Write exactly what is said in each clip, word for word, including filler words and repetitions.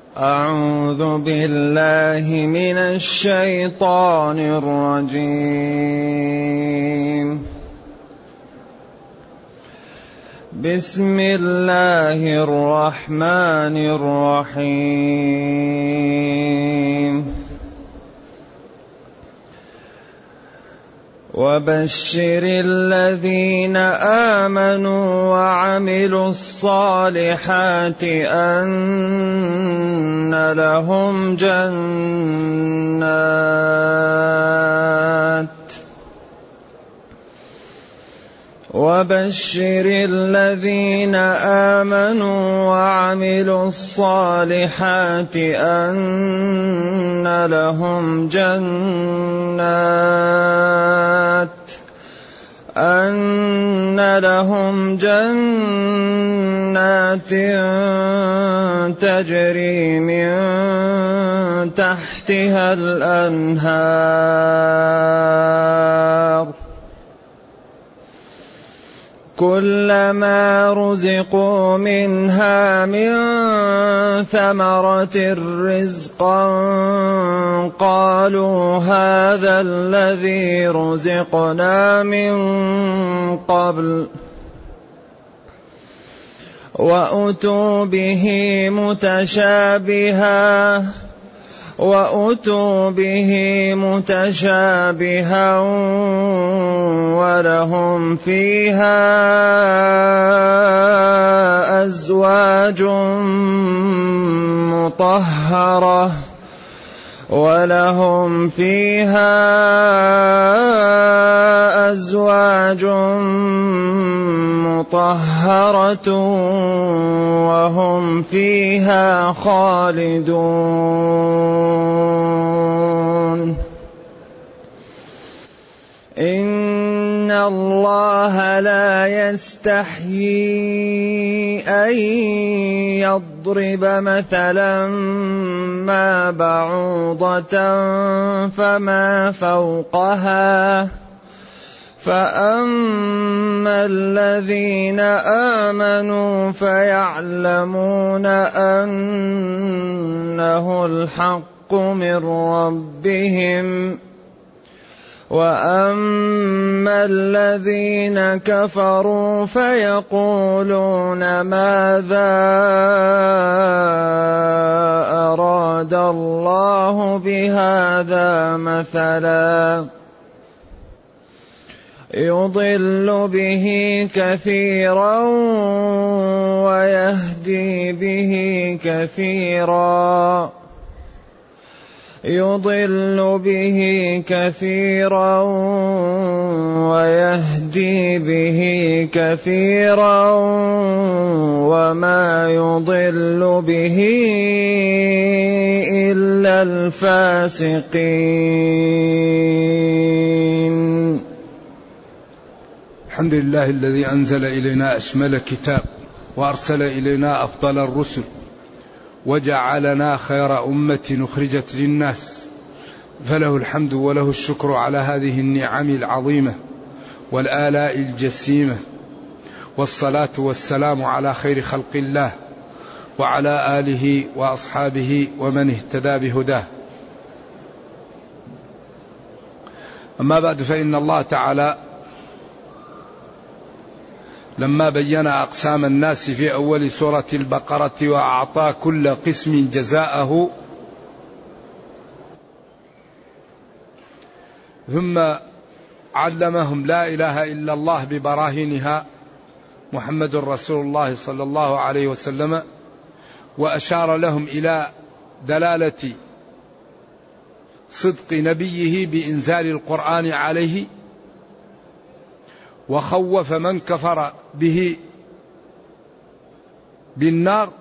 أعوذ بالله من الشيطان الرجيم. بسم الله الرحمن الرحيم. وبشر الذين آمنوا وعملوا الصالحات أن لهم جنات وبشر الذين آمنوا وعملوا الصالحات أن لهم جنات أن لهم جنات تجري من تحتها الأنهار كلما رزقوا منها من ثمرة رزقا قالوا هذا الذي رزقنا من قبل وأتوا به متشابها وأتوا به متشابها ولهم فيها أزواج مطهرة ولهم فيها أزواج مطهرة وهم فيها خالدون. إن الله لا يستحيي أن يضرب مثلا ما بعوضة فما فوقها فأما الذين آمنوا فيعلمون أنه الحق من ربهم وأما الذين كفروا فيقولون ماذا أراد الله بهذا مثلا يضل به كثيرا ويهدي به كثيرا يضل به كثيرا ويهدي به كثيرا وما يضل به إلا الفاسقين. الحمد لله الذي أنزل إلينا أشمل كتاب وأرسل إلينا أفضل الرسل وجعلنا خير أمة أخرجت للناس، فله الحمد وله الشكر على هذه النعم العظيمة والآلاء الجسيمة، والصلاة والسلام على خير خلق الله وعلى آله وأصحابه ومن اهتدى بهداه. أما بعد، فإن الله تعالى لما بين أقسام الناس في أول سورة البقرة وأعطى كل قسم جزاءه، ثم علمهم لا إله إلا الله ببراهينها محمد رسول الله صلى الله عليه وسلم، وأشار لهم إلى دلالة صدق نبيه بإنزال القرآن عليه، وخوف من كفر به بالنار،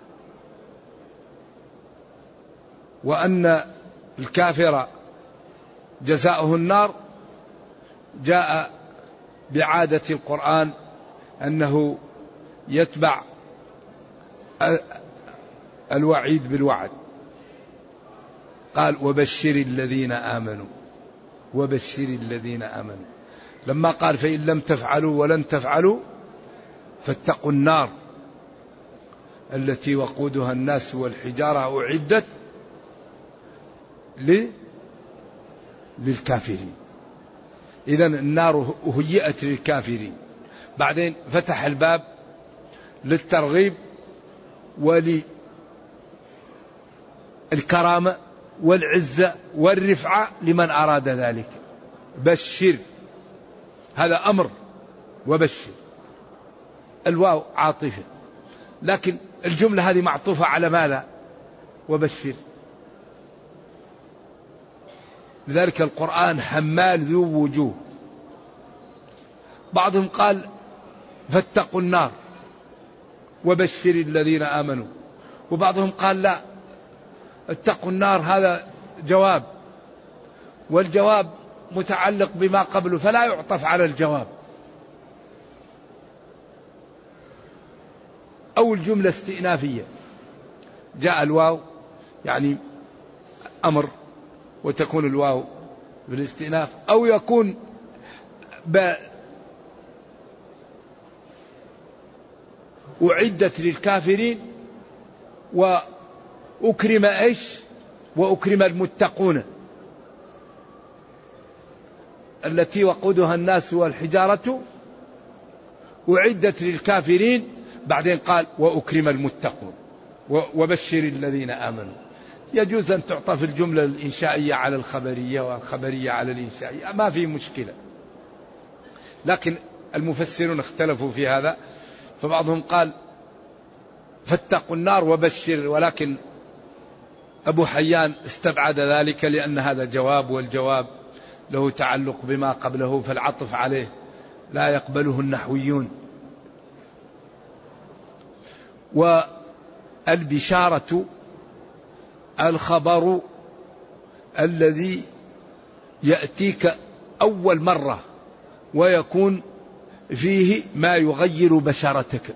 وأن الكافر جزاؤه النار. جاء بعادة القرآن أنه يتبع الوعيد بالوعد. قال وبشر الذين آمنوا، وبشر الذين آمنوا، لما قال فإن لم تفعلوا ولن تفعلوا فاتقوا النار، التي وقودها الناس والحجارة أعدت للكافرين. إذن النار هيئت للكافرين. بعدين فتح الباب للترغيب وللكرامة والعزة والرفعة لمن أراد ذلك. بشر، هذا أمر، وبشر الواو عاطفة، لكن الجملة هذه معطوفة على ماذا؟ وبشر. لذلك القرآن حمال ذو وجوه. بعضهم قال فاتقوا النار وبشر الذين آمنوا، وبعضهم قال لا، اتقوا النار هذا جواب، والجواب متعلق بما قبله فلا يعطف على الجواب. أو الجملة استئنافية، جاء الواو يعني أمر وتكون الواو بالاستئناف، أو يكون ب أعدت للكافرين وأكرم إيش؟ وأكرم المتقون التي وقودها الناس والحجارة أعدت للكافرين. بعدين قال وأكرم المتقون وبشر الذين آمنوا. يجوز أن تعطف الجملة الإنشائية على الخبرية والخبرية على الإنشائية، ما في مشكلة، لكن المفسرون اختلفوا في هذا، فبعضهم قال فاتقوا النار وبشر، ولكن أبو حيان استبعد ذلك لأن هذا جواب، والجواب له تعلق بما قبله، فالعطف عليه لا يقبله النحويون. والبشارة الخبر الذي يأتيك أول مرة ويكون فيه ما يغير بشرتك.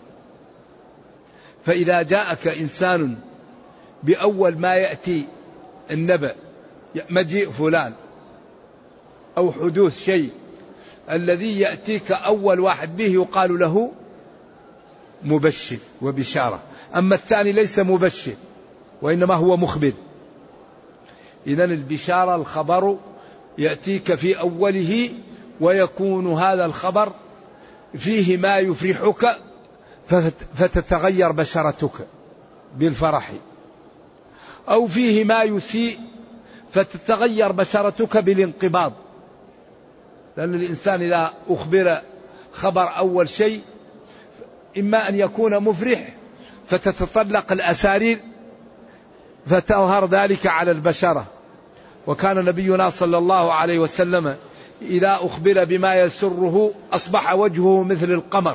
فإذا جاءك إنسان بأول ما يأتي النبأ، مجيء فلان أو حدوث شيء، الذي يأتيك أول واحد به يقال له مبشر وبشارة. أما الثاني ليس مبشر وإنما هو مخبر. إذن البشارة الخبر يأتيك في أوله ويكون هذا الخبر فيه ما يفرحك فتتغير بشرتك بالفرح، أو فيه ما يسيء فتتغير بشرتك بالانقباض. لأن الإنسان إذا أخبر خبر أول شيء إما أن يكون مفرح فتتطلق الأسارير فتظهر ذلك على البشرة. وكان نبينا صلى الله عليه وسلم إذا أخبر بما يسره أصبح وجهه مثل القمر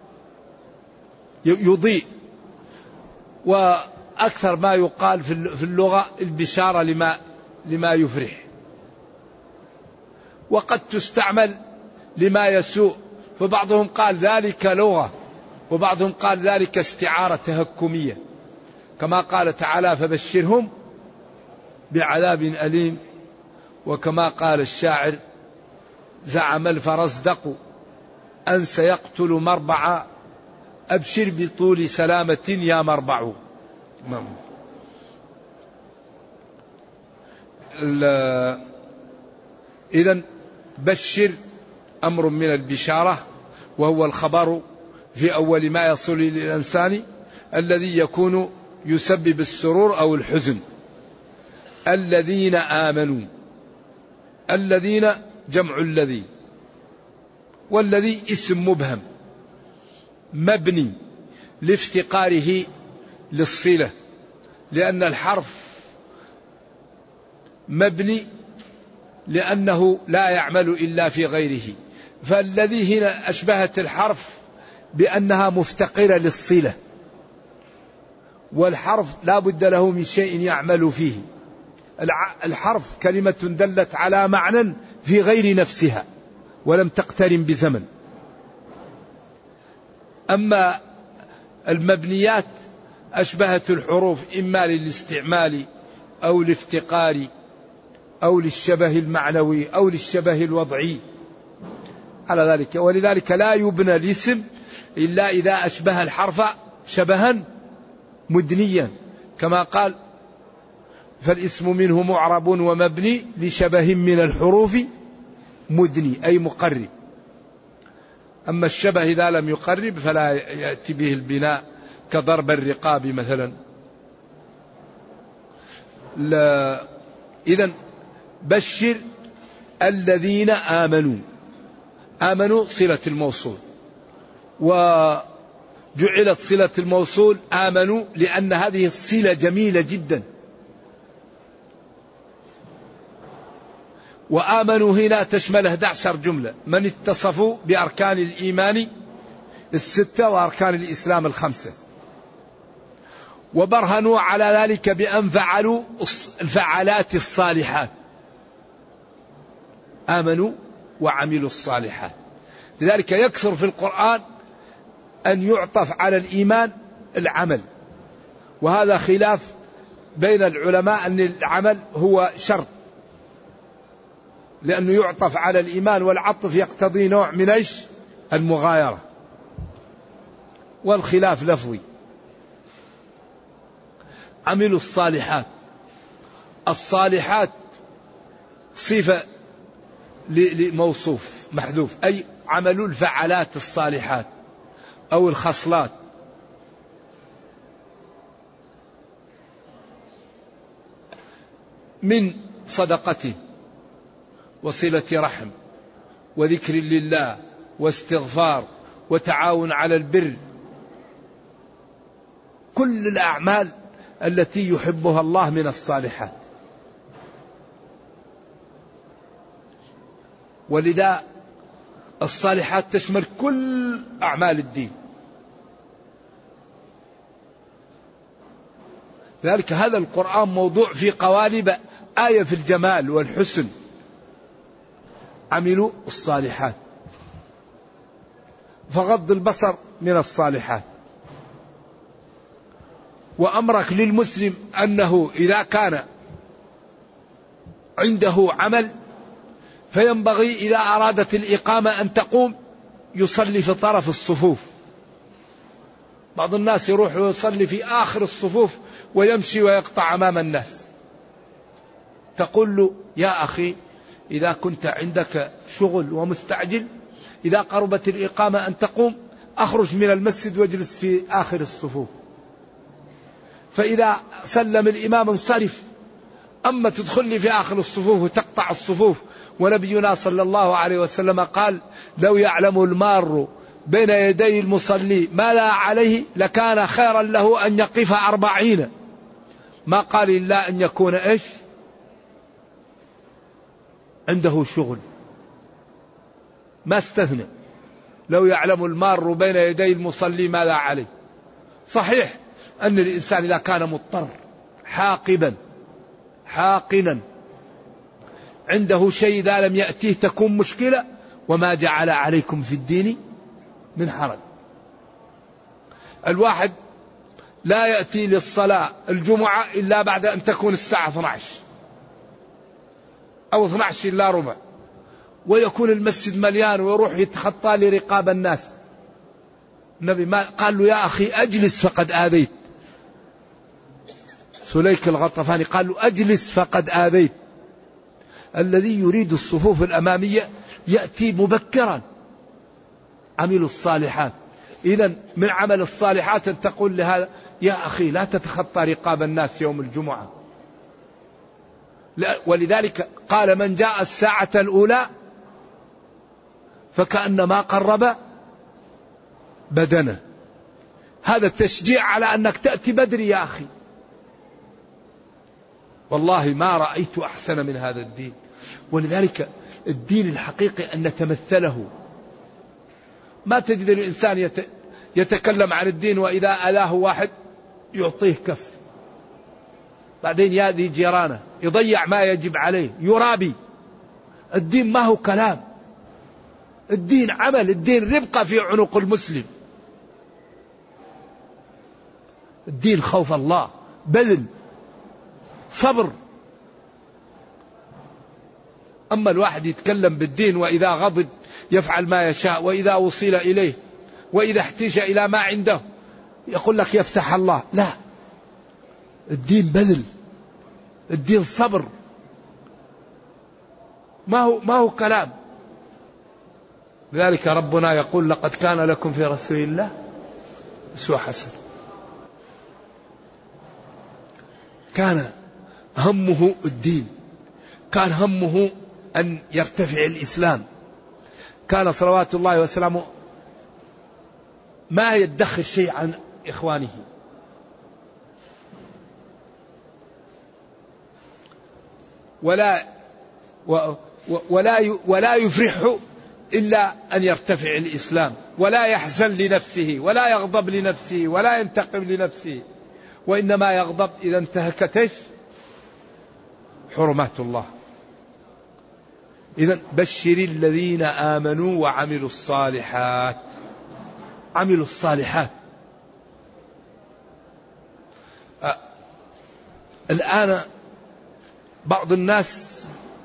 يضيء. وأكثر ما يقال في اللغة البشارة لما لما يفرح، وقد تستعمل لما يسوء، فبعضهم قال ذلك لغة، وبعضهم قال ذلك استعارة تهكمية، كما قال تعالى فبشرهم بعذاب أليم. وكما قال الشاعر زعم الفرزدق أن سيقتل مربعا أبشر بطول سلامة يا مربع. إذن بشر أمر من البشارة، وهو الخبر في أول ما يصل إلى الإنسان الذي يكون يسبب السرور أو الحزن. الذين آمنوا، الذين جمع الذي، والذي اسم مبهم مبني لافتقاره للصلة، لأن الحرف مبني لأنه لا يعمل إلا في غيره. فالذي هنا أشبهت الحرف بأنها مفتقرة للصلة، والحرف لا بد له من شيء يعمل فيه. الحرف كلمة دلت على معنى في غير نفسها ولم تقترن بزمن. أما المبنيات أشبهت الحروف إما للاستعمال أو الافتقار أو للشبه المعنوي أو للشبه الوضعي على ذلك. ولذلك لا يبنى الاسم إلا إذا أشبه الحرف شبها مدنيا، كما قال فالاسم منه معرب ومبني لشبه من الحروف مدني أي مقرب. أما الشبه إذا لم يقرب فلا يأتي به البناء كضرب الرقاب مثلا. إذن بشر الذين آمنوا، آمنوا صلة الموصول، وجعلت صلة الموصول آمنوا لأن هذه الصلة جميلة جدا. وآمنوا هنا تشمل أحد عشر جملة، من اتصفوا بأركان الإيمان الستة وأركان الإسلام الخمسة، وبرهنوا على ذلك بأن فعلوا الفعالات الصالحات، آمنوا وعملوا الصالحات. لذلك يكثر في القرآن أن يعطف على الإيمان العمل، وهذا خلاف بين العلماء أن العمل هو شرط، لأنه يعطف على الإيمان والعطف يقتضي نوع من إيش؟ المغايرة، والخلاف لفظي. عملوا الصالحات، الصالحات صفة لموصوف محذوف، أي عملوا الفعلات الصالحات أو الخصلات. من صدقة وصلة رحم وذكر لله واستغفار وتعاون على البر، كل الأعمال التي يحبها الله من الصالحات. ولذا الصالحات تشمل كل أعمال الدين. ذلك هذا القرآن موضوع في قوالب آية في الجمال والحسن. عملوا الصالحات، فغض البصر من الصالحات. وأمرك للمسلم أنه إذا كان عنده عمل فينبغي إذا أرادت الإقامة أن تقوم يصلي في طرف الصفوف. بعض الناس يروح ويصلي في آخر الصفوف ويمشي ويقطع أمام الناس. تقول له يا أخي إذا كنت عندك شغل ومستعجل إذا قربت الإقامة أن تقوم أخرج من المسجد واجلس في آخر الصفوف، فإذا سلم الإمام انصرف. أما تدخل لي في آخر الصفوف وتقطع الصفوف. ونبينا صلى الله عليه وسلم قال لو يعلم المار بين يدي المصلي ما لا عليه لكان خيرا له أن يقف أربعين. ما قال إلا أن يكون إيش؟ عنده شغل، ما استثنى. لو يعلم المار بين يدي المصلي ما لا عليه. صحيح أن الإنسان إذا كان مضطر حاقبا حاقنا عنده شيء إذا لم يأتيه تكون مشكلة. وما جعل عليكم في الدين من حرج. الواحد لا يأتي للصلاة الجمعة إلا بعد أن تكون الساعة اثني عشر أو اثني عشر إلا ربع، ويكون المسجد مليان ويروح يتخطى لرقاب الناس. النبي ما قال له يا أخي أجلس فقد آذيت. سليك الغطفاني قال له أجلس فقد آذيت. الذي يريد الصفوف الأمامية يأتي مبكرا. عملوا الصالحات. إذن من عمل الصالحات أن تقول لهذا يا أخي لا تتخطى رقاب الناس يوم الجمعة. ولذلك قال من جاء الساعة الأولى فكأنما قرب بدنه. هذا التشجيع على أنك تأتي بدري يا أخي. والله ما رأيت أحسن من هذا الدين. ولذلك الدين الحقيقي أن نتمثله. ما تجد الإنسان يتكلم عن الدين وإذا ألاه واحد يعطيه كف، بعدين يأذي جيرانه، يضيع ما يجب عليه، يرابي. الدين ما هو كلام، الدين عمل، الدين ربقة في عنق المسلم. الدين خوف الله، بذل، صبر. أما الواحد يتكلم بالدين وإذا غضب يفعل ما يشاء، وإذا وصل إليه وإذا احتاج إلى ما عنده يقول لك يفتح الله. لا، الدين بذل، الدين صبر، ما هو ما هو كلام. لذلك ربنا يقول لقد كان لكم في رسول الله أسوة حسنة. كان همه الدين، كان همه أن يرتفع الإسلام، كان صلوات الله وسلامه ما يدخر شيء عن إخوانه. ولا ولا ولا يفرح إلا أن يرتفع الإسلام، ولا يحزن لنفسه، ولا يغضب لنفسه، ولا ينتقم لنفسه، وإنما يغضب إذا انتهكت حرمات الله. إذن بشر الذين آمنوا وعملوا الصالحات. عملوا الصالحات. أه الآن بعض الناس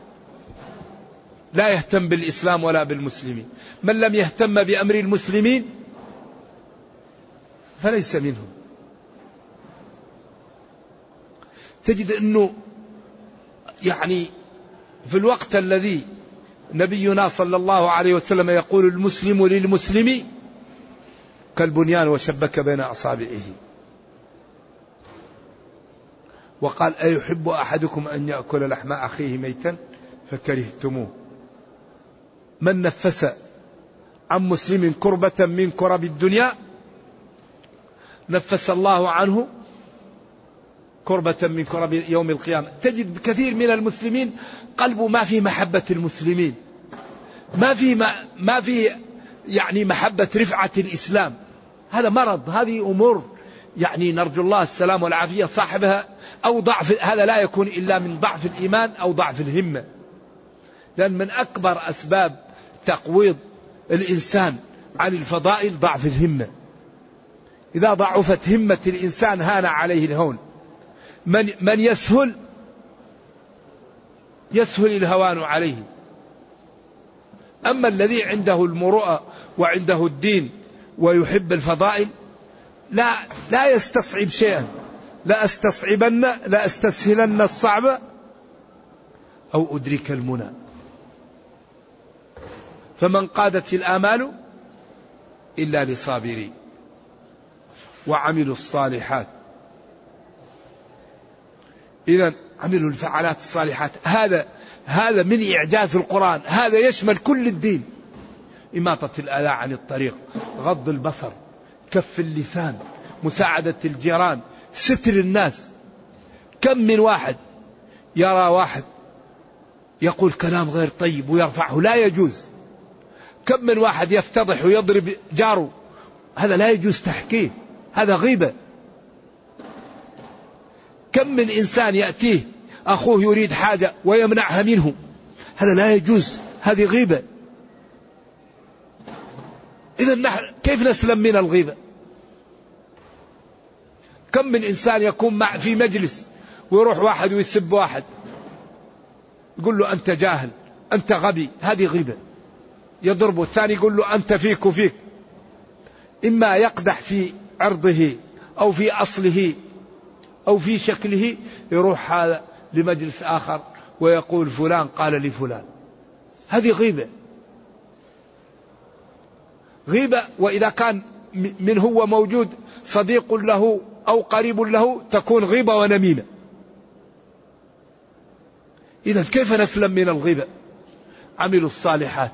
لا يهتم بالإسلام ولا بالمسلمين. من لم يهتم بأمر المسلمين فليس منهم. تجد أنه يعني في الوقت الذي نبينا صلى الله عليه وسلم يقول المسلم للمسلم كالبنيان وشبك بين أصابعه، وقال أيحب أحدكم أن يأكل لحم أخيه ميتا فكرهتموه. من نفس عن مسلم كربة من كرب الدنيا نفس الله عنه كربة من كرب يوم القيامة. تجد كثير من المسلمين قلبه ما في محبة المسلمين، ما في ما, ما في يعني محبة رفعة الإسلام. هذا مرض، هذه أمور يعني نرجو الله السلام والعافية صاحبها، أو ضعف. هذا لا يكون إلا من ضعف الإيمان أو ضعف الهمة، لأن من أكبر أسباب تقويض الإنسان عن الفضائل ضعف الهمة. إذا ضعفت همة الإنسان هان عليه الهون. من من يسهل يسهل الهوان عليه. أما الذي عنده المروءة وعنده الدين ويحب الفضائل لا لا يستصعب شيئا. لا أستصعبن لا أستسهلن الصعب أو أدرك المنى. فمن قادت الآمال إلا لصابرين وعملوا الصالحات. إذن عملوا الفعالات الصالحات. هذا هذا من إعجاز القرآن. هذا يشمل كل الدين. إماطة الأذى عن الطريق، غض البصر، كف اللسان، مساعدة الجيران، ستر الناس. كم من واحد يرى واحد يقول كلام غير طيب ويرفعه، لا يجوز. كم من واحد يفتضح ويضرب جاره، هذا لا يجوز تحكيه، هذا غيبة. كم من إنسان يأتيه أخوه يريد حاجة ويمنعها منه، هذا لا يجوز، هذه غيبة. إذا نحن كيف نسلم من الغيبة؟ كم من إنسان يكون مع في مجلس ويروح واحد ويسب واحد، يقول له أنت جاهل، أنت غبي، هذه غيبة. يضربه. الثاني يقول له أنت فيك وفيك. إما يقدح في عرضه أو في أصله أو في شكله، يروح هذا لمجلس آخر ويقول فلان قال لفلان، هذه غيبة. غيبة. وإذا كان من هو موجود صديق له أو قريب له تكون غيبة ونميمة. إذا كيف نسلم من الغيبة؟ عملوا الصالحات.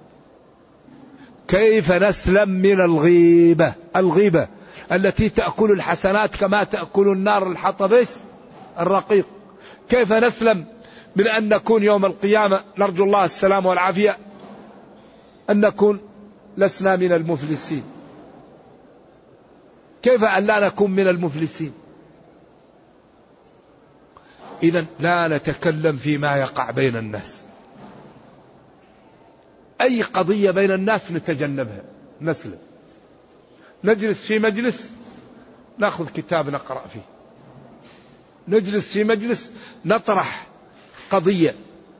كيف نسلم من الغيبة؟ الغيبة التي تأكل الحسنات كما تأكل النار الحطب الرقيق. كيف نسلم من أن نكون يوم القيامة، نرجو الله السلام والعافية، أن نكون لسنا من المفلسين؟ كيف أن لا نكون من المفلسين؟ إذن لا نتكلم فيما يقع بين الناس. أي قضية بين الناس نتجنبها، نسلم. نجلس في مجلس نأخذ كتاب نقرأ فيه، نجلس في مجلس نطرح قضية.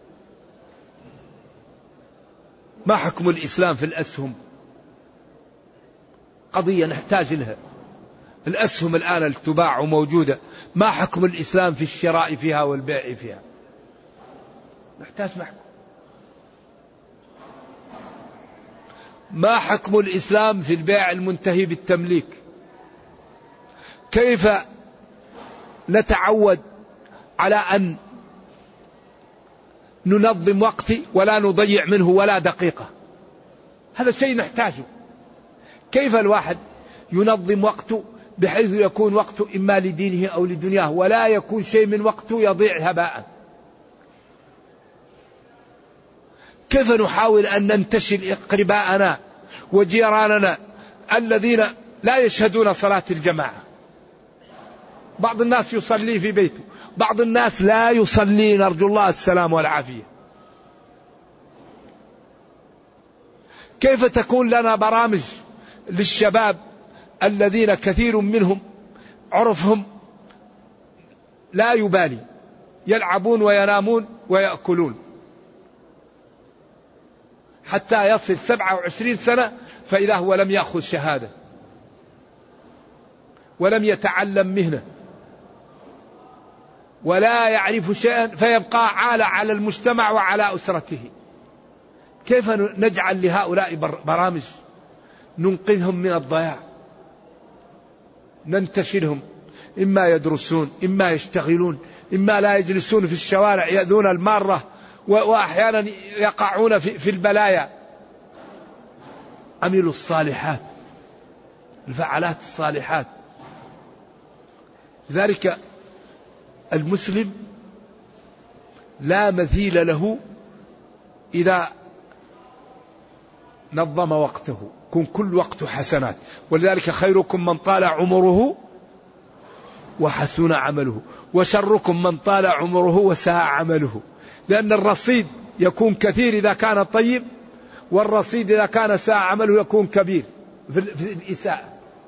ما حكم الإسلام في الأسهم؟ قضية نحتاج لها. الأسهم الآن اللي تباع وموجودة، ما حكم الإسلام في الشراء فيها والبيع فيها؟ نحتاج محكم. ما حكم الإسلام في البيع المنتهي بالتمليك؟ كيف نتعود على أن ننظم وقتي ولا نضيع منه ولا دقيقة؟ هذا شيء نحتاجه. كيف الواحد ينظم وقته بحيث يكون وقته إما لدينه أو لدنياه، ولا يكون شيء من وقته يضيع هباء؟ كيف نحاول أن ننتشل أقرباءنا وجيراننا الذين لا يشهدون صلاة الجماعة؟ بعض الناس يصلي في بيته، بعض الناس لا يصلي، نرجو الله السلام والعافية. كيف تكون لنا برامج للشباب الذين كثير منهم عرفهم لا يبالي، يلعبون وينامون ويأكلون حتى يصل سبعة وعشرين سنة فإذا هو لم يأخذ شهادة ولم يتعلم مهنة ولا يعرف شيئا، فيبقى عالة على المجتمع وعلى أسرته. كيف نجعل لهؤلاء برامج ننقذهم من الضياع، ننتشلهم، إما يدرسون إما يشتغلون إما لا يجلسون في الشوارع يأذون المارة، وأحيانا يقعون في, في البلايا. عملوا الصالحات، الفعالات الصالحات. لذلك المسلم لا مثيل له إذا نظم وقته، كن كل وقته حسنات. ولذلك خيركم من طال عمره وحسن عمله، وشركم من طال عمره وساء عمله. لأن الرصيد يكون كثير إذا كان طيب، والرصيد إذا كان ساء عمله يكون كبير في الإساءة.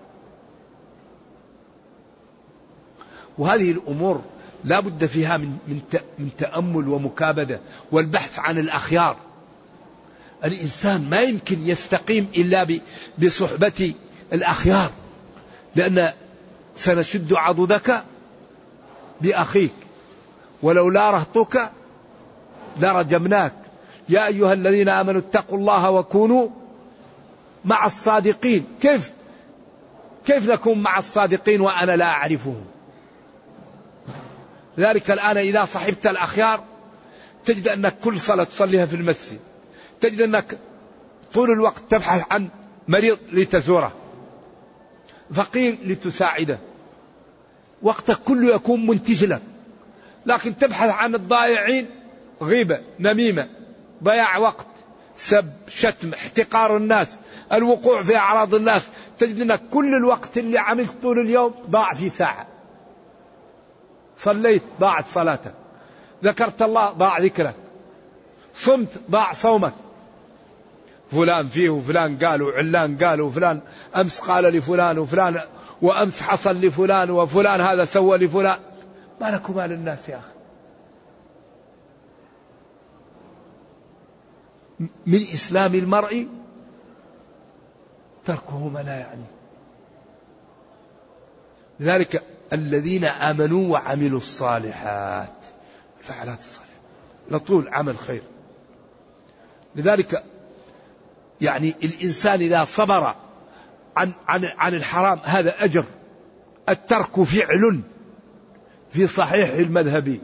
وهذه الأمور لا بد فيها من, من تأمل ومكابدة والبحث عن الأخيار. الإنسان ما يمكن يستقيم إلا بصحبة الأخيار، لأن سنشد عضدك بأخيك ولولا رهطك لرجمناك. يا أيها الذين آمنوا اتقوا الله وكونوا مع الصادقين. كيف كيف نكون مع الصادقين وأنا لا أعرفهم؟ لذلك الآن إذا صحبت الأخيار تجد أنك كل صلاة تصليها في المسجد، تجد أنك طول الوقت تبحث عن مريض لتزوره، فقير لتساعده، وقتك كله يكون منتج لك. لكن تبحث عن الضائعين، غيبة، نميمة، ضياع وقت، سب، شتم، احتقار الناس، الوقوع في أعراض الناس. تجد أنك كل الوقت اللي عملت طول اليوم ضاع في ساعة. صليت ضاعت صلاتك، ذكرت الله ضاع ذكرك، صمت ضاع صومك. فلان فيه وفلان قال وعلان قال وفلان أمس قال لفلان وفلان وأمس حصل لفلان وفلان هذا سوى لفلان. ما لكم مال الناس يا أخي؟ من إسلام المرء تركه ما لا يعني. لذلك الذين آمنوا وعملوا الصالحات، الفعالات الصالحة لطول عمل خير. لذلك يعني الإنسان إذا صبر عن عن عن الحرام هذا أجر. الترك فعل في صحيح المذهبي،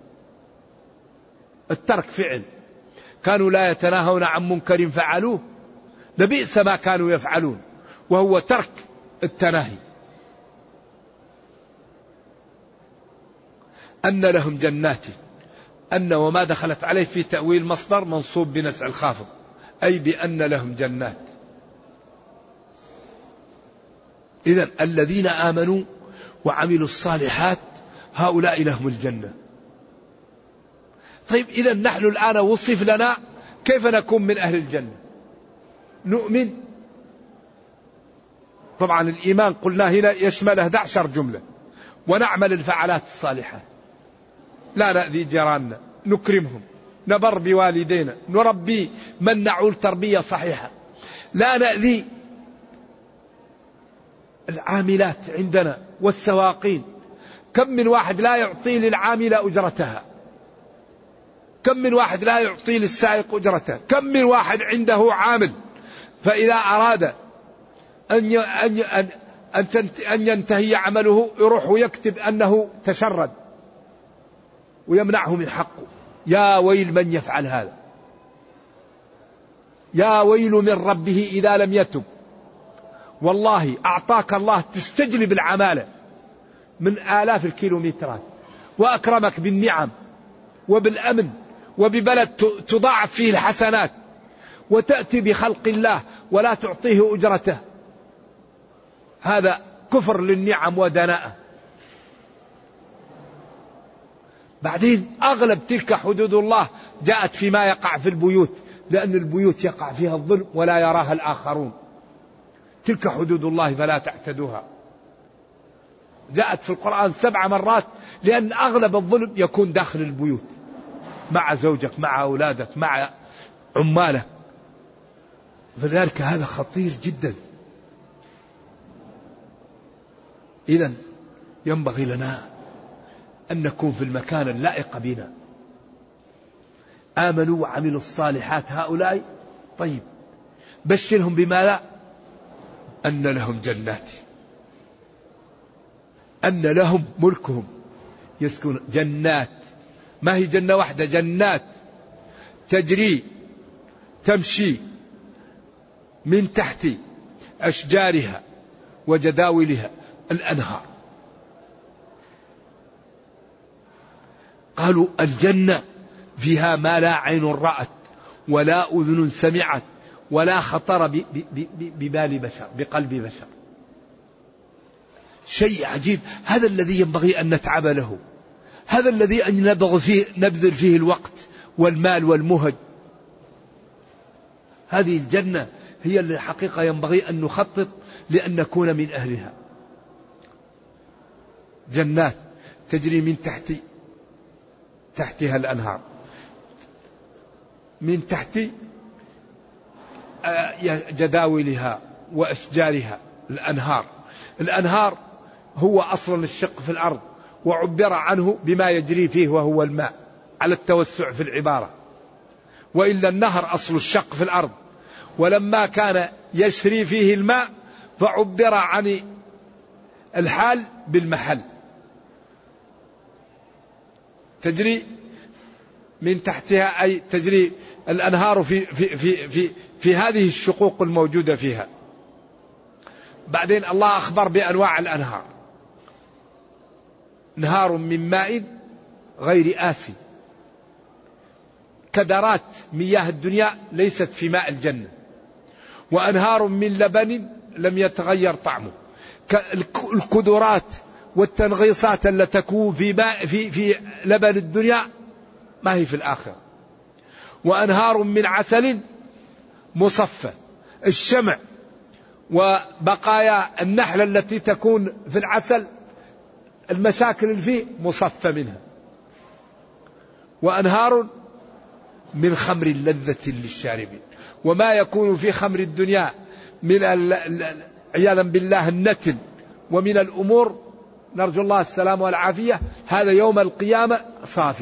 الترك فعل. كانوا لا يتناهون عن منكر فعلوه لبئس ما كانوا يفعلون، وهو ترك التناهي. أن لهم جنات، أن وما دخلت عليه في تأويل مصدر منصوب بنسع الخافض، أي بأن لهم جنات. إذن الذين آمنوا وعملوا الصالحات هؤلاء لهم الجنة. طيب إذن نحن الآن وصف لنا كيف نكون من أهل الجنة. نؤمن، طبعا الإيمان قلنا هنا يشمل إحدى عشرة جملة، ونعمل الفعالات الصالحات، لا نأذي جيراننا، نكرمهم، نبر بوالدينا، نربي من نعول تربية صحيحة، لا نأذي العاملات عندنا والسواقين، كم من واحد لا يعطي للعاملة أجرتها، كم من واحد لا يعطي للسائق أجرته، كم من واحد عنده عامل فإذا أراد أن أن أن ينتهي عمله يروح ويكتب أنه تشرد ويمنعه من حقه. يا ويل من يفعل هذا، يا ويل من ربه إذا لم يتب. والله أعطاك الله تستجلب العمالة من آلاف الكيلومترات، وأكرمك بالنعم وبالأمن وببلد تضاعف فيه الحسنات، وتأتي بخلق الله ولا تعطيه أجرته، هذا كفر للنعم ودناءة. بعدين أغلب تلك حدود الله جاءت فيما يقع في البيوت، لأن البيوت يقع فيها الظلم ولا يراها الآخرون. تلك حدود الله فلا تعتدوها. جاءت في القرآن سبع مرات، لأن أغلب الظلم يكون داخل البيوت، مع زوجك، مع أولادك، مع عمالك. فلذلك هذا خطير جدا. إذن ينبغي لنا أن نكون في المكان اللائق بنا. آمنوا وعملوا الصالحات هؤلاء، طيب بشرهم بما لا، أن لهم جنات، أن لهم ملكهم يسكن جنات، ما هي جنة واحدة، جنات تجري تمشي من تحت أشجارها وجداولها الأنهار. قالوا الجنة فيها ما لا عين رأت ولا أذن سمعت ولا خطر ببال بشر، بقلب بشر. شيء عجيب. هذا الذي ينبغي أن نتعب له، هذا الذي أن نبذل فيه, نبذل فيه الوقت والمال والمهج. هذه الجنة هي الحقيقة ينبغي أن نخطط لأن نكون من أهلها. جنات تجري من تحت تحتها الأنهار، من تحت جداولها وأشجارها الأنهار. الأنهار هو أصل الشق في الأرض، وعبر عنه بما يجري فيه وهو الماء على التوسع في العبارة، وإلا النهر أصل الشق في الأرض، ولما كان يسري فيه الماء فعبر عن الحال بالمحل. تجري من تحتها أي تجري الأنهار في, في, في, في, في هذه الشقوق الموجودة فيها. بعدين الله أخبر بأنواع الأنهار: نهار من ماء غير آسي، كدرات مياه الدنيا ليست في ماء الجنة. وأنهار من لبن لم يتغير طعمه، الكدرات والتنغيصات التي تكون في ماء في في لبن الدنيا ما هي في الآخرة. وأنهار من عسل مصفى، الشمع وبقايا النحل التي تكون في العسل المشاكل اللي فيه مصفى منها. وأنهار من خمر لذة للشاربين، وما يكون في خمر الدنيا من عياذا بالله النتن ومن الأمور، نرجو الله السلام والعافية، هذا يوم القيامة صافي.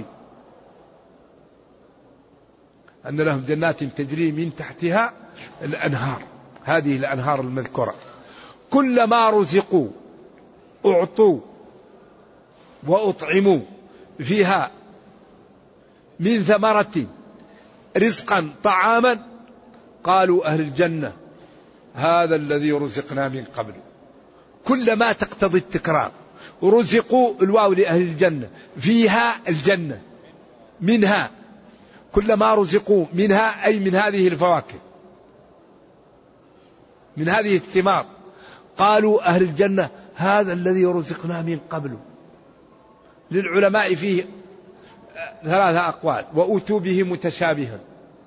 أن لهم جنات تجري من تحتها الأنهار، هذه الأنهار المذكورة. كلما رزقوا أعطوا وأطعموا فيها من ثمرة رزقا طعاما قالوا أهل الجنة هذا الذي رزقنا من قبل. كلما تقتضي التكرار. رزقوا الواو لأهل الجنة، فيها الجنة، منها، كلما رزقوا منها أي من هذه الفواكه، من هذه الثمار، قالوا أهل الجنة هذا الذي رزقنا من قبل. للعلماء فيه ثلاثة أقوال: وأتوا به متشابها،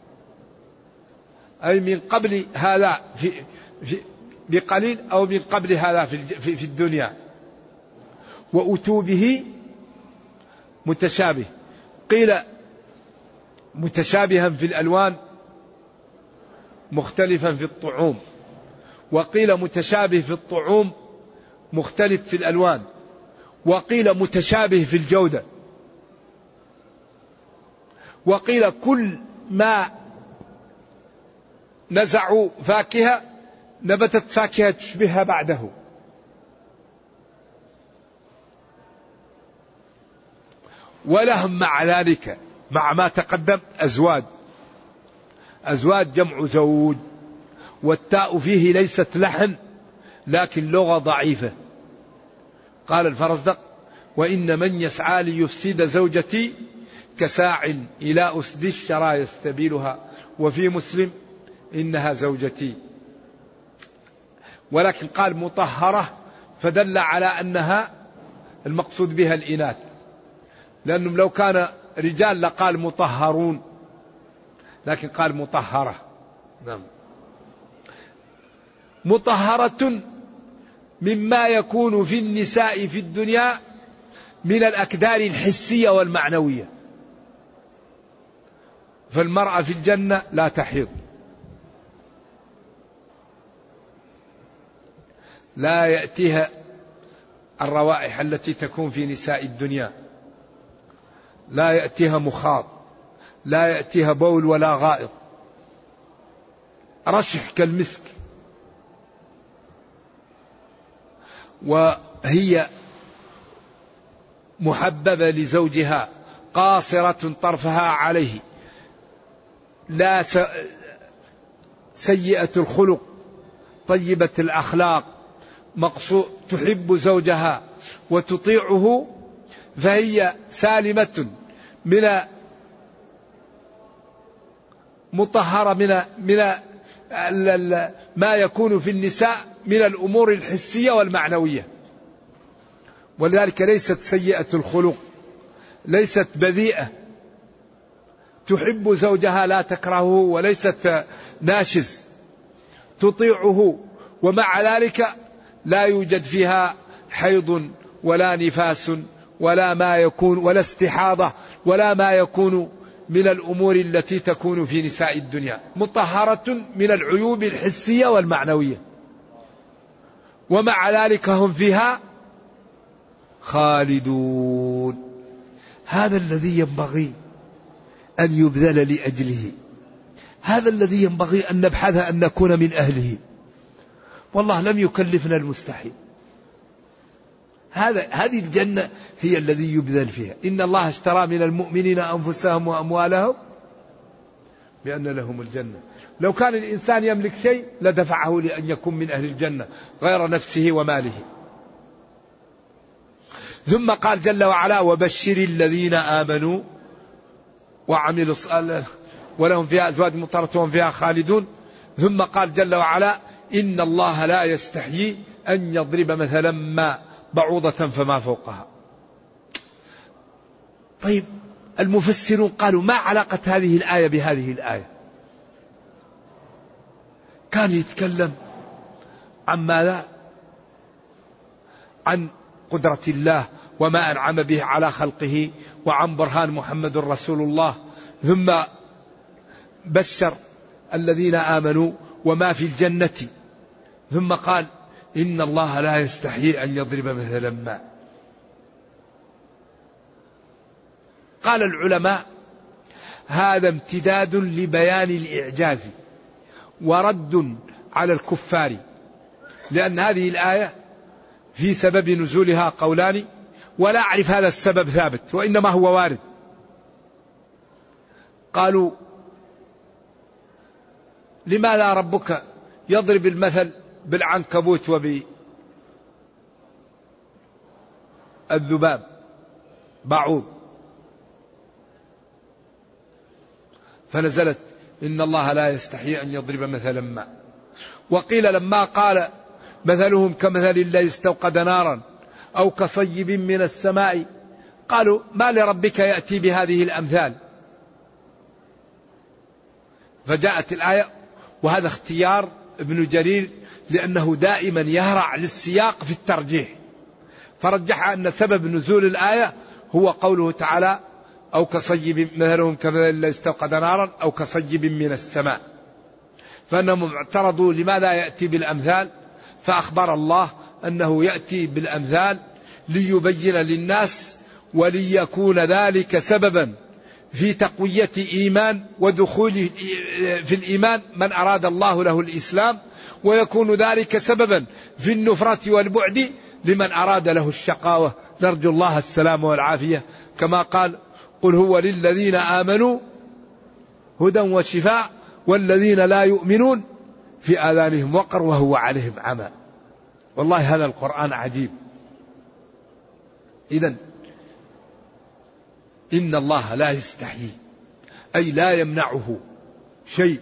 أي من قبل هذا في, في بقليل، أو من قبل هذا في, في, في الدنيا. وأتوا به متشابه، قيل متشابها في الألوان مختلفا في الطعوم، وقيل متشابه في الطعوم مختلف في الألوان، وقيل متشابه في الجودة، وقيل كل ما نزعوا فاكهة نبتت فاكهة تشبهها بعده. ولهم مع ذلك، مع ما تقدم، أزواج. أزواج جمع زوج، والتاء فيه ليست لحن لكن لغة ضعيفة. قال الفرزدق: وإن من يسعى ليفسد زوجتي كساع إلى أسد الشرى يستبيلها. وفي مسلم: إنها زوجتي. ولكن قال مطهرة فدل على أنها المقصود بها الإناث، لأنهم لو كان رجال لقال مطهرون، لكن قال مطهرة. نعم. مطهرة مما يكون في النساء في الدنيا من الأكدار الحسية والمعنوية. فالمرأة في الجنة لا تحيض، لا يأتيها الروائح التي تكون في نساء الدنيا، لا يأتيها مخاض، لا يأتيها بول ولا غائط، رشح كالمسك. وهي محببة لزوجها، قاصرة طرفها عليه، لا سيئة الخلق، طيبة الأخلاق، مقصود تحب زوجها وتطيعه، فهي سالمة من مطهرة من من ما يكون في النساء من الأمور الحسية والمعنوية. ولذلك ليست سيئة الخلق، ليست بذيئة، تحب زوجها لا تكرهه، وليست ناشز، تطيعه، ومع ذلك لا يوجد فيها حيض ولا نفاس ولا ما يكون ولا استحاضة ولا ما يكون من الأمور التي تكون في نساء الدنيا. مطهرة من العيوب الحسية والمعنوية، ومع ذلك هم فيها خالدون. هذا الذي ينبغي أن يبذل لأجله، هذا الذي ينبغي أن نبحث أن نكون من أهله. والله لم يكلفنا المستحيل. هذا هذه الجنة هي الذي يبذل فيها. إن الله اشترى من المؤمنين أنفسهم وأموالهم بأن لهم الجنة. لو كان الإنسان يملك شيء لدفعه لأن يكون من أهل الجنة غير نفسه وماله. ثم قال جل وعلا: وبشر الذين آمنوا وعملوا الصالحات ولهم فيها أزواج مطهرة وهم فيها خالدون. ثم قال جل وعلا: إن الله لا يستحيي أن يضرب مثلا ما بعوضة فما فوقها. طيب، المفسرون قالوا: ما علاقة هذه الآية بهذه الآية؟ كان يتكلم عن ماذا؟ عن قدرة الله وما أنعم به على خلقه، وعن برهان محمد رسول الله. ثم بشر الذين آمنوا وما في الجنة، ثم قال: إن الله لا يستحيي أن يضرب مثلا ما. قال العلماء: هذا امتداد لبيان الإعجاز ورد على الكفار، لأن هذه الآية في سبب نزولها قولان، ولا أعرف هذا السبب ثابت، وإنما هو وارد. قالوا: لماذا ربك يضرب المثل بالعنكبوت وبالذباب بعوض؟ فنزلت: إن الله لا يستحيي أن يضرب مثلا ما. وقيل لما قال: مثلهم كمثل الذي استوقد نارا أو كصيب من السماء، قالوا: ما لربك يأتي بهذه الأمثال؟ فجاءت الآية، وهذا اختيار ابن جرير لأنه دائما يهرع للسياق في الترجيح، فرجح أن سبب نزول الآية هو قوله تعالى: أو كصيب مثلهم كمثل الذي استوقد نارا أو كصيب من السماء. فأنهم اعترضوا لماذا يأتي بالأمثال، فأخبر الله أنه يأتي بالأمثال ليبين للناس وليكون ذلك سببا في تقوية إيمان ودخول في الإيمان من أراد الله له الإسلام، ويكون ذلك سببا في النفرة والبعد لمن أراد له الشقاوة. نرجو الله السلام والعافية، كما قال قل هو للذين آمنوا هدى وشفاء والذين لا يؤمنون في آذانهم وقر وهو عليهم عمى. والله هذا القرآن عجيب. إذن إن الله لا يستحيي، أي لا يمنعه شيء.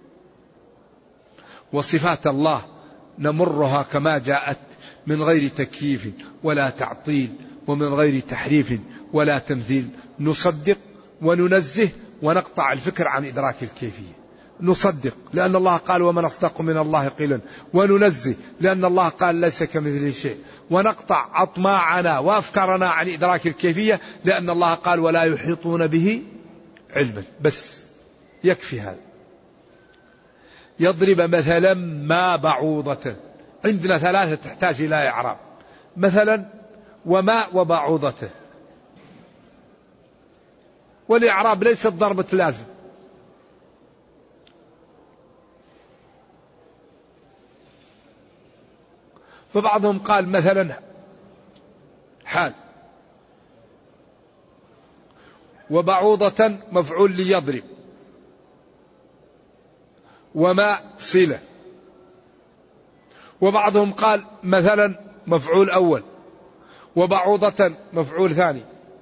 وصفات الله نمرها كما جاءت من غير تكييف ولا تعطيل ومن غير تحريف ولا تمثيل. نصدق وننزه ونقطع الفكر عن إدراك الكيفية. نصدق لأن الله قال ومن أصدق من الله قيلا، وننزه لأن الله قال ليس كمثله شيء، ونقطع أطماعنا وأفكارنا عن إدراك الكيفية لأن الله قال ولا يحيطون به علما. بس يكفي هذا. يضرب مثلا ما بعوضة. عندنا ثلاثة تحتاج إلى إعراب، مثلا وما وبعوضته. والإعراب ليست ضربة لازم، فبعضهم قال مثلا حال، وبعوضة مفعول ليضرب، وما صلة. وبعضهم قال مثلا مفعول أول، وبعوضة مفعول ثاني.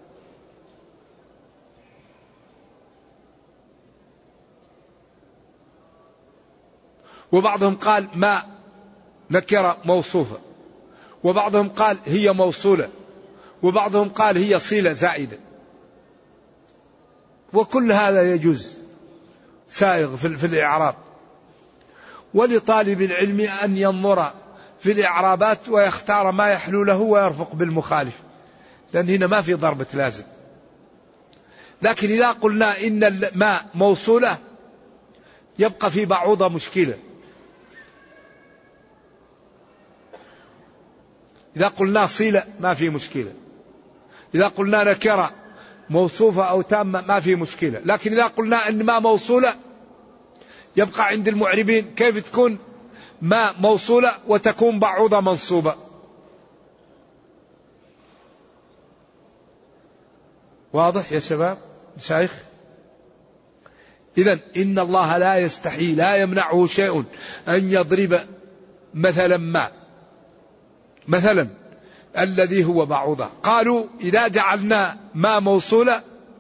وبعضهم قال ما نكرة موصوفة، وبعضهم قال هي موصولة، وبعضهم قال هي صلة زائدة. وكل هذا يجوز سائغ في الإعراب. ولطالب العلم أن ينظر في الإعرابات ويختار ما يحلو له ويرفق بالمخالف، لأن هنا ما في ضربة لازم. لكن إذا قلنا إن الماء موصولة يبقى في بعوضة مشكلة. إذا قلنا صلة ما في مشكلة، إذا قلنا نكرة موصوفة أو تامة ما في مشكلة. لكن إذا قلنا إن ما موصولة يبقى عند المعربين كيف تكون ما موصولة وتكون بعوضة منصوبة. واضح يا شباب مشايخ؟ إذن إن الله لا يستحي، لا يمنعه شيء أن يضرب مثلا ما، مثلا الذي هو بعوضة. قالوا إذا جعلنا ما موصولة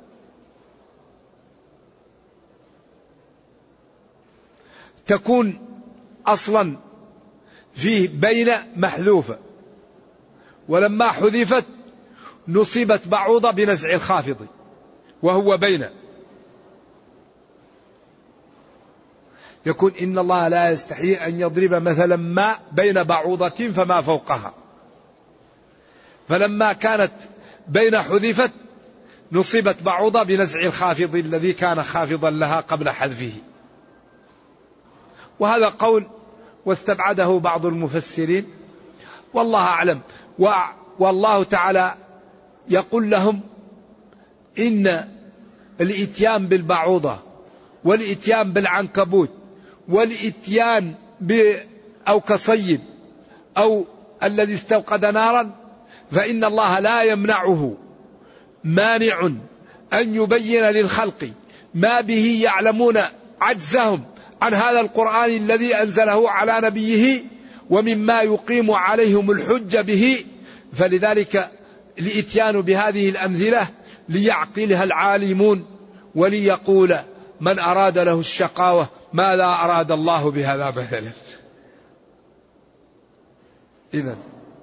تكون أصلا فيه بين محذوفة، ولما حذفت نصبت بعوضة بنزع الخافض وهو بين. يكون إن الله لا يستحي أن يضرب مثلا ما بين بعوضة فما فوقها، فلما كانت بين حذفت نصبت بعوضة بنزع الخافض الذي كان خافضا لها قبل حذفه. وهذا قول واستبعده بعض المفسرين والله أعلم. والله تعالى يقول لهم إن الإتيان بالبعوضة والإتيان بالعنكبوت والإتيان ب أو كصيب أو الذي استوقد نارا فإن الله لا يمنعه مانع أن يبين للخلق ما به يعلمون عجزهم عن هذا القرآن الذي أنزله على نبيه ومما يقيم عليهم الحجة به. فلذلك الإتيان بهذه الأمثلة ليعقلها العالمون وليقول من أراد له الشقاوة ماذا أراد الله بهذا مثلا. إذن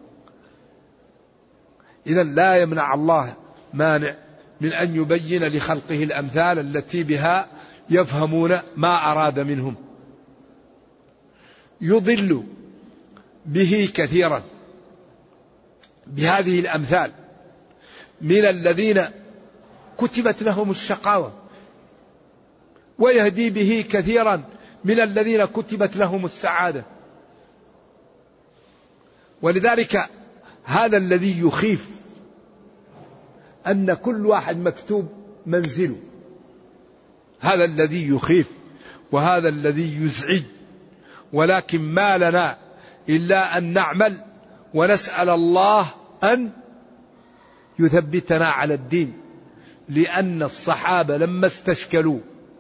إذن لا يمنع الله مانع من أن يبين لخلقه الأمثال التي بها يفهمون ما أراد منهم. يضل به كثيرا بهذه الأمثال من الذين كتبت لهم الشقاوة، ويهدي به كثيرا من الذين كتبت لهم السعادة. ولذلك هذا الذي يخيف أن كل واحد مكتوب منزله، هذا الذي يخيف وهذا الذي يزعج. ولكن ما لنا إلا أن نعمل ونسأل الله أن يثبتنا على الدين، لأن الصحابة لما استشكلوا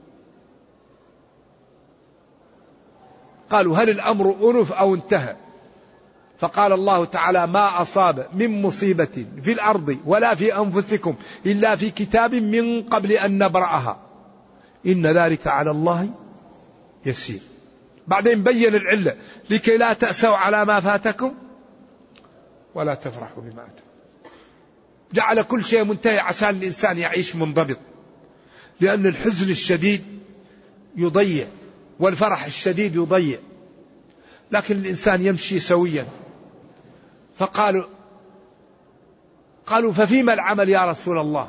قالوا هل الأمر أنف أو انتهى؟ فقال الله تعالى ما أصاب من مصيبة في الأرض ولا في أنفسكم إلا في كتاب من قبل أن نبرأها إن ذلك على الله يسير. بعدين بين العلة لكي لا تأسوا على ما فاتكم ولا تفرحوا بما أتاكم. جعل كل شيء منتهي عشان الإنسان يعيش منضبط، لأن الحزن الشديد يضيع والفرح الشديد يضيع، لكن الإنسان يمشي سويا. فقالوا قالوا ففيما العمل يا رسول الله؟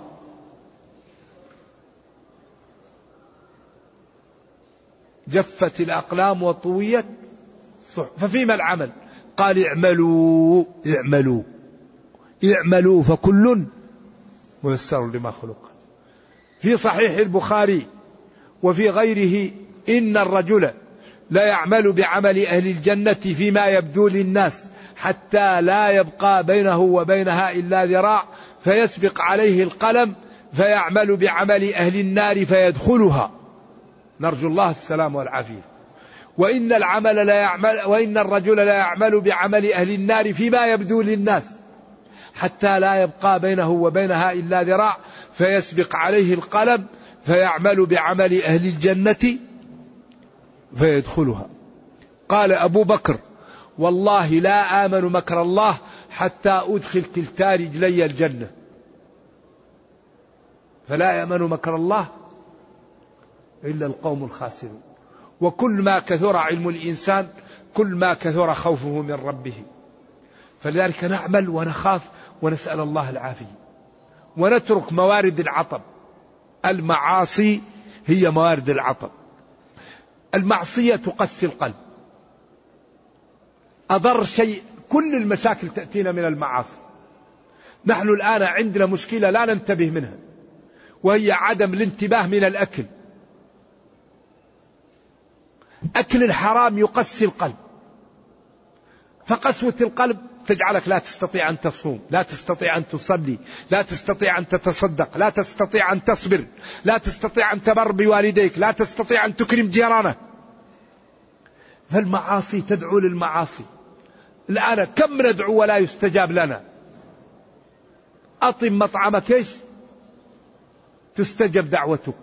جفت الأقلام وطويت صحف، ففيما العمل؟ قال اعملوا اعملوا اعملوا فكل ميسر لما خلق. في صحيح البخاري وفي غيره إن الرجل لا يعمل بعمل أهل الجنة فيما يبدو للناس حتى لا يبقى بينه وبينها إلا ذراع فيسبق عليه القلم فيعمل بعمل أهل النار فيدخلها، نرجو الله السلام والعافية. وإن العمل لا يعمل وإن الرجل لا يعمل بعمل أهل النار فيما يبدو للناس حتى لا يبقى بينه وبينها إلا ذراع فيسبق عليه القلم فيعمل بعمل أهل الجنة فيدخلها. قال أبو بكر والله لا آمن مكر الله حتى أدخل كلتا رجلي الجنة. فلا يأمن مكر الله إلا القوم الخاسرون. وكل ما كثر علم الإنسان كل ما كثر خوفه من ربه. فلذلك نعمل ونخاف ونسأل الله العافية ونترك موارد العطب. المعاصي هي موارد العطب. المعصية تقسي القلب. أضر شيء كل المشاكل تأتينا من المعاصي. نحن الآن عندنا مشكلة لا ننتبه منها وهي عدم الانتباه من الأكل. أكل الحرام يقسي القلب، فقسوة القلب تجعلك لا تستطيع أن تصوم، لا تستطيع أن تصلي، لا تستطيع أن تتصدق، لا تستطيع أن تصبر، لا تستطيع أن تبر بوالديك، لا تستطيع أن تكرم جيرانك. فالمعاصي تدعو للمعاصي. الآن كم ندعو ولا يستجاب لنا؟ أطم مطعمك إيش تستجب دعوتك.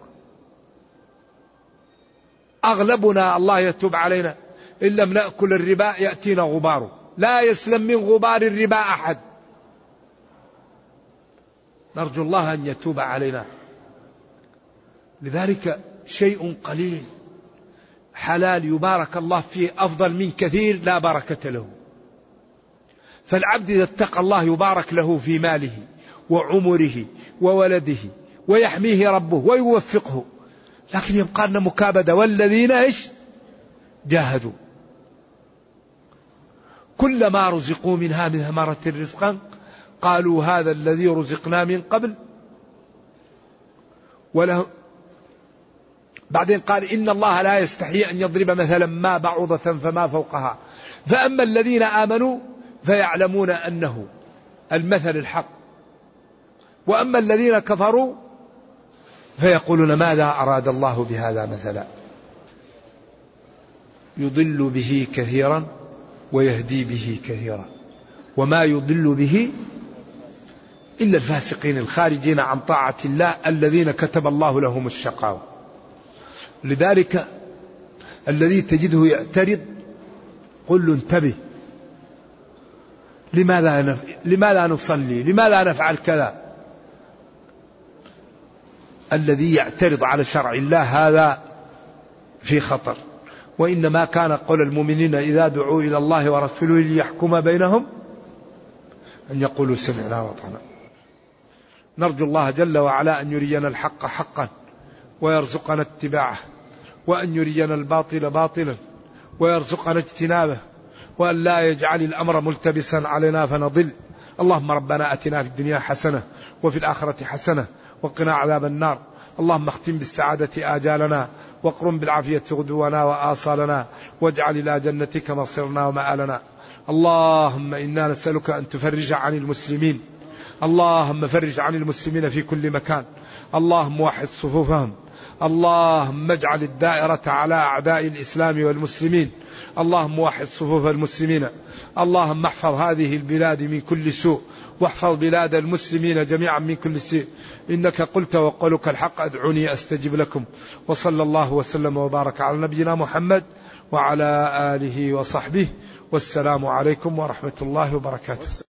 أغلبنا الله يتوب علينا إن لم نأكل الربا يأتينا غباره، لا يسلم من غبار الربا أحد. نرجو الله أن يتوب علينا. لذلك شيء قليل حلال يبارك الله فيه أفضل من كثير لا بركة له. فالعبد إذا اتقى الله يبارك له في ماله وعمره وولده ويحميه ربه ويوفقه، لكن يبقى لنا مكابدة والذين إيش جاهدوا. كلما رزقوا منها من ثمرة رزقا قالوا هذا الذي رزقنا من قبل وله. بعدين قال إن الله لا يستحي أن يضرب مثلا ما بعوضة فما فوقها فأما الذين آمنوا فيعلمون أنه المثل الحق وأما الذين كفروا فيقولون ماذا أراد الله بهذا مثلا يضل به كثيرا ويهدي به كثيرا وما يضل به إلا الفاسقين الخارجين عن طاعة الله الذين كتب الله لهم الشقاوة. لذلك الذي تجده يعترض قل له انتبه، لماذا نف... لماذا نصلي، لماذا نفعل كذا. الذي يعترض على شرع الله هذا في خطر. وإنما كان قول المؤمنين إذا دعوا إلى الله ورسوله ليحكم بينهم أن يقولوا سمعنا وأطعنا. نرجو الله جل وعلا أن يرينا الحق حقا ويرزقنا اتباعه، وأن يرينا الباطل باطلا ويرزقنا اجتنابه، وأن لا يجعل الأمر ملتبسا علينا فنضل. اللهم ربنا أتنا في الدنيا حسنة وفي الآخرة حسنة وقنا عذاب النار. اللهم اختم بالسعادة آجالنا واقرم بالعافية غدونا وآصالنا واجعل إلى جنتك مصيرنا ومآلنا. اللهم إنا نسألك أن تفرج عن المسلمين، اللهم فرج عن المسلمين في كل مكان، اللهم وحد صفوفهم، اللهم اجعل الدائرة على أعداء الإسلام والمسلمين، اللهم وحد صفوف المسلمين، اللهم احفظ هذه البلاد من كل سوء واحفظ بلاد المسلمين جميعا من كل سوء، إنك قلت وقولك الحق أدعوني أستجب لكم. وصلى الله وسلم وبارك على نبينا محمد وعلى آله وصحبه، والسلام عليكم ورحمة الله وبركاته.